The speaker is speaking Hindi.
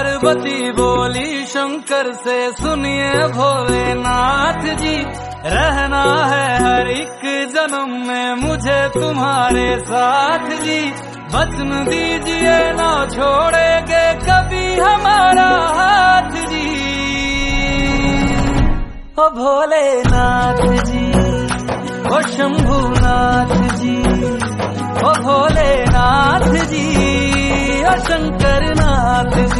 पार्वती बोली शंकर से, सुनिए भोलेनाथ जी, रहना है हर एक जन्म में मुझे तुम्हारे साथ जी। वचन दीजिए ना छोड़ेंगे कभी हमारा हाथ जी। ओ भोलेनाथ जी, ओ शंभुनाथ जी, ओ भोलेनाथ जी, ओ शंकरनाथ